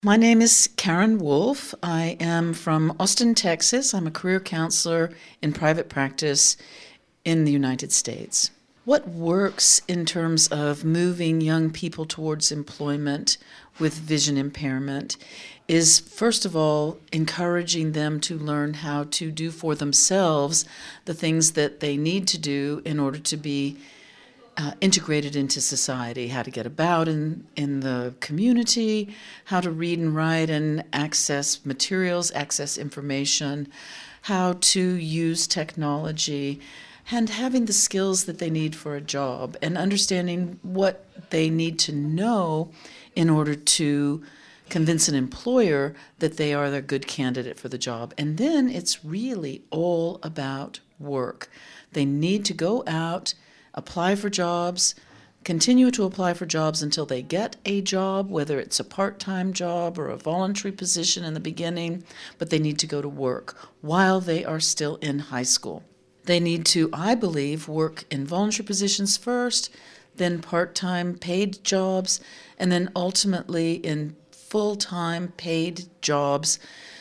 My name is Karen Wolf. I am from Austin, Texas. I'm a career counselor in private practice in the United States. What works in terms of moving young people towards employment with vision impairment is, first of all, encouraging them to learn how to do for themselves the things that they need to do in order to be integrated into society, how to get about in the community, how to read and write and access materials, access information, how to use technology, and having the skills that they need for a job, and understanding what they need to know in order to convince an employer that they are the good candidate for the job. And then it's really all about work. They need to go out, apply for jobs, continue to apply for jobs until they get a job, whether it's a part-time job or a voluntary position in the beginning, but they need to go to work while they are still in high school. They need to, I believe, work in voluntary positions first, then part-time paid jobs, and then ultimately in full-time paid jobs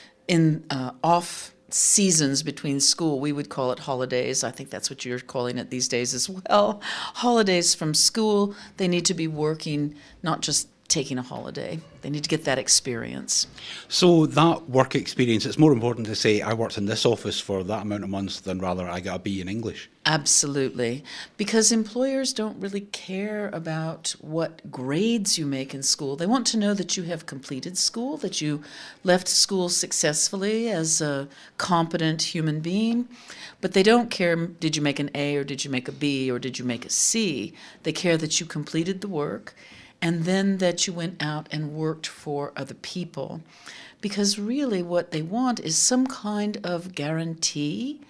in off seasons between school. We would call it holidays. I think that's what you're calling it these days as well. Holidays from school. They need to be working, not just taking a holiday. They need to get that experience. So that work experience, it's more important to say I worked in this office for that amount of months than rather I got a B in English. Absolutely. Because employers don't really care about what grades you make in school. They want to know that you have completed school, that you left school successfully as a competent human being. But they don't care, did you make an A or did you make a B or did you make a C? They care that you completed the work and then that you went out and worked for other people. Because really what they want is some kind of guarantee,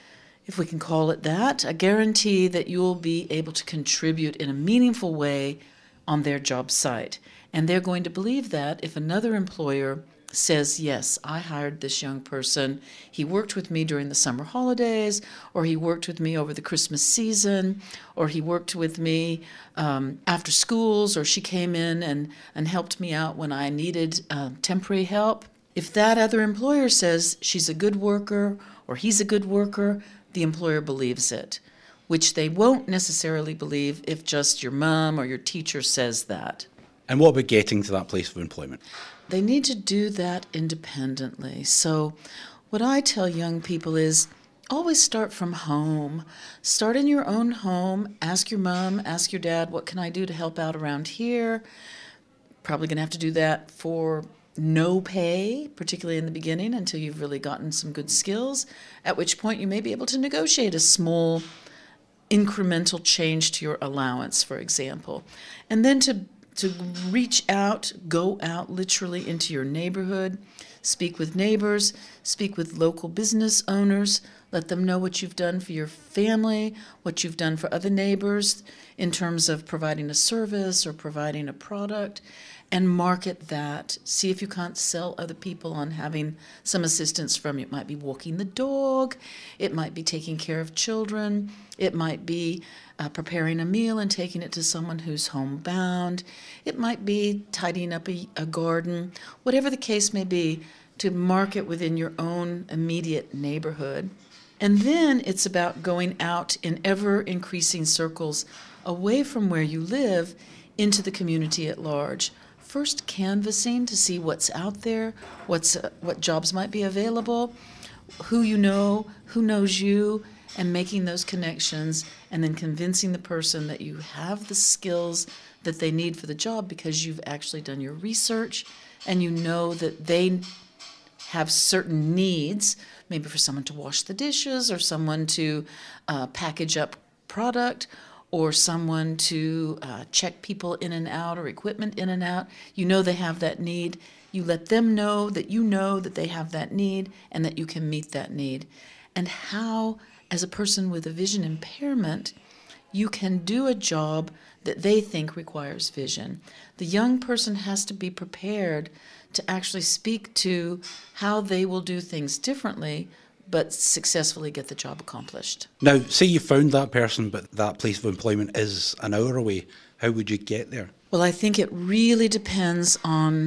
if we can call it that, a guarantee that you'll be able to contribute in a meaningful way on their job site. And they're going to believe that if another employer says, yes, I hired this young person, he worked with me during the summer holidays, or he worked with me over the Christmas season, or he worked with me after schools, or she came in and helped me out when I needed temporary help. If that other employer says she's a good worker or he's a good worker, the employer believes it, which they won't necessarily believe if just your mom or your teacher says that. And what about getting to that place of employment? They need to do that independently. So what I tell young people is always start from home. Start in your own home. Ask your mom, ask your dad, what can I do to help out around here? Probably going to have to do that for no pay, particularly in the beginning, until you've really gotten some good skills, at which point you may be able to negotiate a small incremental change to your allowance, for example. And then to reach out, go out literally into your neighborhood, speak with neighbors, speak with local business owners, let them know what you've done for your family, what you've done for other neighbors in terms of providing a service or providing a product, and market that. See if you can't sell other people on having some assistance from you. It might be walking the dog, it might be taking care of children, it might be preparing a meal and taking it to someone who's homebound. It might be tidying up a garden, whatever the case may be, to market within your own immediate neighborhood. And then it's about going out in ever-increasing circles away from where you live into the community at large. First canvassing to see what's out there, what jobs might be available, who you know, who knows you, and making those connections, and then convincing the person that you have the skills that they need for the job because you've actually done your research and you know that they have certain needs, maybe for someone to wash the dishes or someone to package up product or someone to check people in and out or equipment in and out. You know they have that need. You let them know that they have that need and that you can meet that need. And how, as a person with a vision impairment, you can do a job that they think requires vision. The young person has to be prepared to actually speak to how they will do things differently but successfully get the job accomplished. Now, say you found that person, but that place of employment is an hour away. How would you get there? Well, I think it really depends on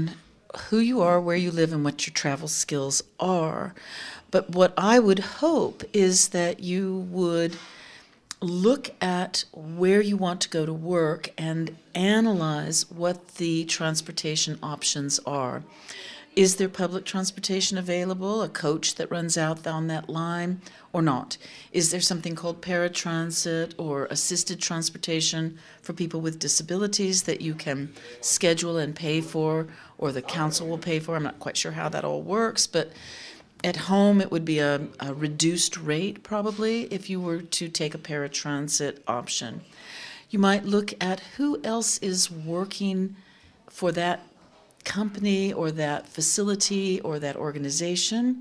who you are, where you live, and what your travel skills are. But what I would hope is that you would look at where you want to go to work and analyze what the transportation options are. Is there public transportation available, a coach that runs out on that line, or not? Is there something called paratransit or assisted transportation for people with disabilities that you can schedule and pay for, or the council will pay for? I'm not quite sure how that all works, but at home it would be a reduced rate probably if you were to take a paratransit option. You might look at who else is working for that company or that facility or that organization.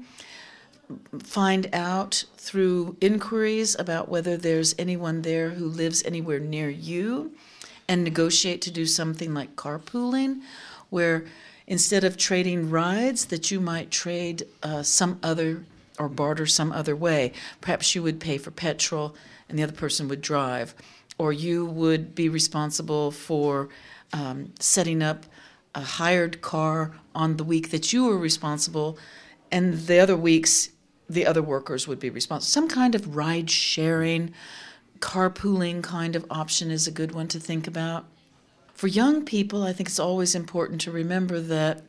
Find out through inquiries about whether there's anyone there who lives anywhere near you, and negotiate to do something like carpooling, where instead of trading rides, that you might trade some other or barter some other way. Perhaps you would pay for petrol and the other person would drive, or you would be responsible for setting up a hired car on the week that you were responsible, and the other weeks the other workers would be responsible. Some kind of ride sharing, carpooling kind of option is a good one to think about. For young people, I think it's always important to remember that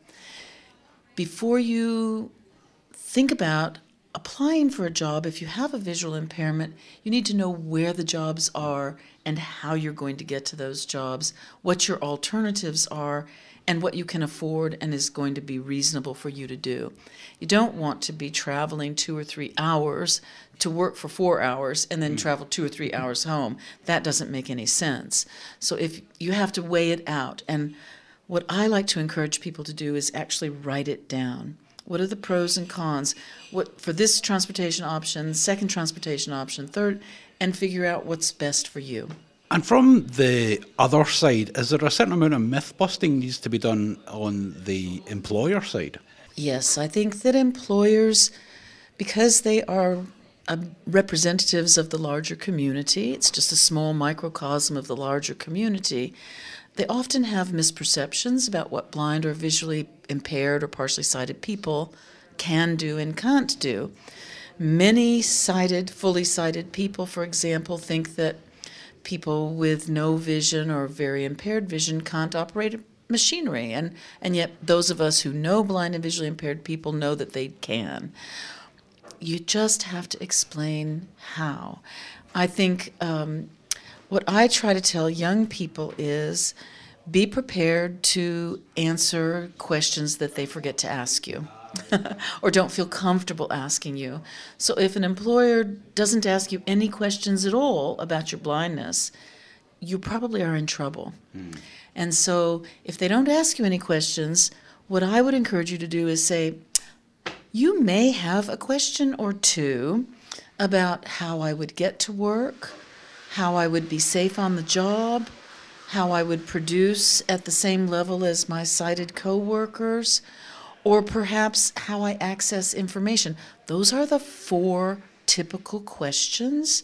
before you think about applying for a job, if you have a visual impairment, you need to know where the jobs are and how you're going to get to those jobs, what your alternatives are, and what you can afford and is going to be reasonable for you to do. You don't want to be traveling 2 or 3 hours to work for 4 hours and then travel 2 or 3 hours home. That doesn't make any sense. So if you have to weigh it out, and what I like to encourage people to do is actually write it down. What are the pros and cons? What for this transportation option, second transportation option, third, and figure out what's best for you. And from the other side, is there a certain amount of myth busting needs to be done on the employer side? Yes, I think that employers, because they are representatives of the larger community, it's just a small microcosm of the larger community, they often have misperceptions about what blind or visually impaired or partially sighted people can do and can't do. Many sighted, fully sighted people, for example, think that people with no vision or very impaired vision can't operate machinery, and yet those of us who know blind and visually impaired people know that they can. You just have to explain how. I think what I try to tell young people is be prepared to answer questions that they forget to ask you or don't feel comfortable asking you. So if an employer doesn't ask you any questions at all about your blindness, you probably are in trouble. And so if they don't ask you any questions, what I would encourage you to do is say, you may have a question or two about how I would get to work, how I would be safe on the job, how I would produce at the same level as my sighted coworkers, or perhaps how I access information. Those are the 4 typical questions.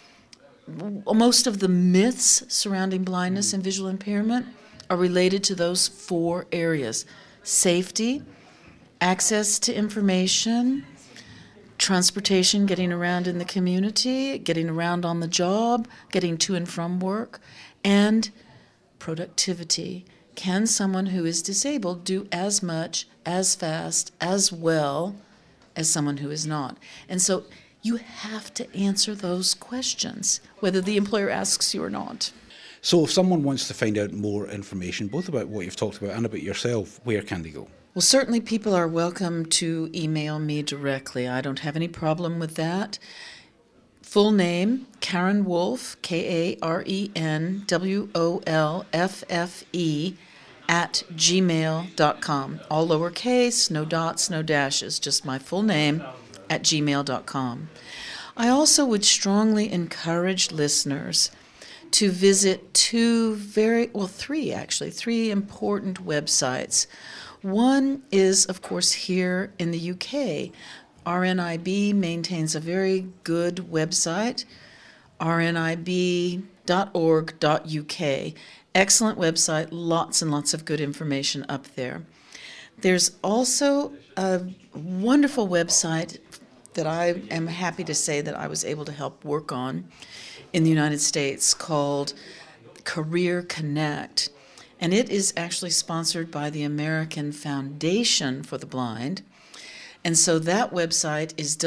Most of the myths surrounding blindness and visual impairment are related to those 4 areas: safety, access to information, transportation, getting around in the community, getting around on the job, getting to and from work, and productivity. Can someone who is disabled do as much, as fast, as well as someone who is not? And so you have to answer those questions, whether the employer asks you or not. So if someone wants to find out more information, both about what you've talked about and about yourself, where can they go? Well, certainly people are welcome to email me directly. I don't have any problem with that. Full name, Karen Wolfe, KarenWolffe, @gmail.com. All lowercase, no dots, no dashes, just my full name @gmail.com. I also would strongly encourage listeners to visit 3 important websites. One is, of course, here in the UK. RNIB maintains a very good website, rnib.org.uk. Excellent website, lots and lots of good information up there. There's also a wonderful website that I am happy to say that I was able to help work on in the United States called Career Connect. And it is actually sponsored by the American Foundation for the Blind. And so that website is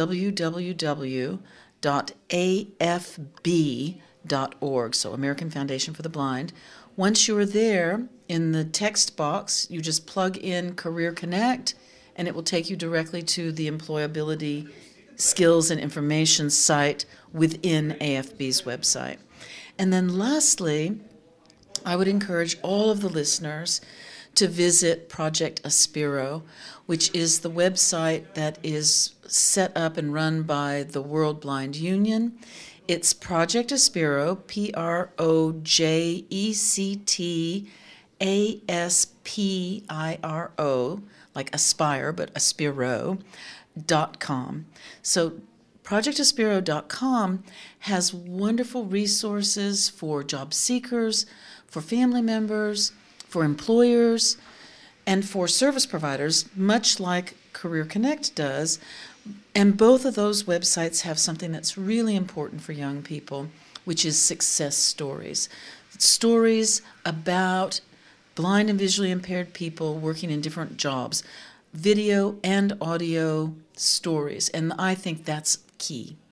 www.afb.org, so American Foundation for the Blind. Once you're there, in the text box, you just plug in Career Connect, and it will take you directly to the employability skills and information site within AFB's website. And then lastly, I would encourage all of the listeners to visit Project Aspiro, which is the website that is set up and run by the World Blind Union. It's Project Aspiro, PROJECTASPIRO, like aspire, but Aspiro.com. So projectaspiro.com has wonderful resources for job seekers, for family members, for employers, and for service providers, much like Career Connect does. And both of those websites have something that's really important for young people, which is success stories. Stories about blind and visually impaired people working in different jobs, video and audio stories. And I think that's key.